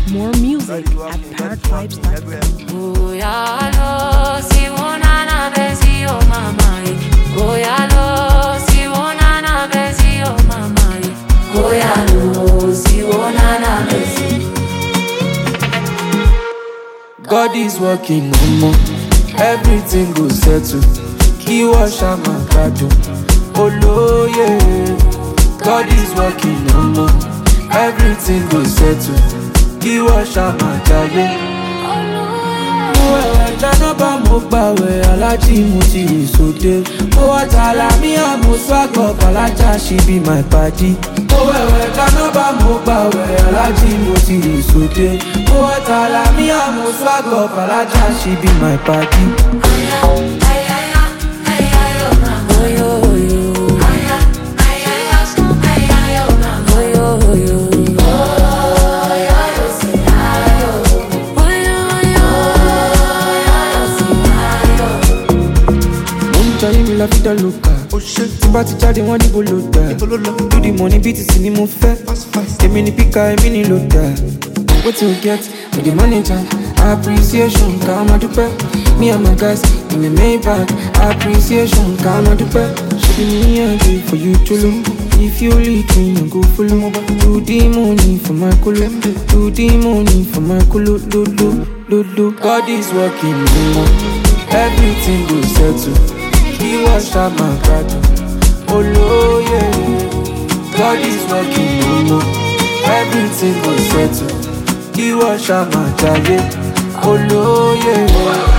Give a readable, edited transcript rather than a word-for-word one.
More music at parrotvibes.com. Oh, yeah, no, si una nave, si oh, mama. Oh, yeah, no, si una nave, si oh, mama. Oh, yeah, no, si una nave, si. God is working no more. Everything go settle. He wash my gado. Oh, no, yeah. God is working no more. Everything go settle. He wash my gado. Dáná bá mo gbàwẹ̀ alájí mo ti rè sóde. Mo wá tààlà mí àmọ́ swagọ̀ bàlájà she be my padi. Mo wẹ̀wẹ̀ dáná bá mo gbàwẹ̀ alájí mo ti rè sóde. Mo wá tààlà mí àmọ́ swagọ̀ bàlájà she be my padi. La vida loca. Tí bá ti jáde wọ́n níbo ló dà. Do the money BTC ni mo fẹ́. Èmi ni píkà èmi ni ló dà. Wetin we get with the manager? Appreciation ká máa dúpẹ́. Me and my guys in the Maybach. Appreciation ká máa dúpẹ́. Ṣebí me and you for you cholo. If you lead me, you go follow. Do the money for my kolo. Do the money for my kolo. Do. God is working no more. Everything go settle. He wash out my gado. Oh no, yeah. God is working no more. Everything will settle. He wash out my gado. Oh no, yeah.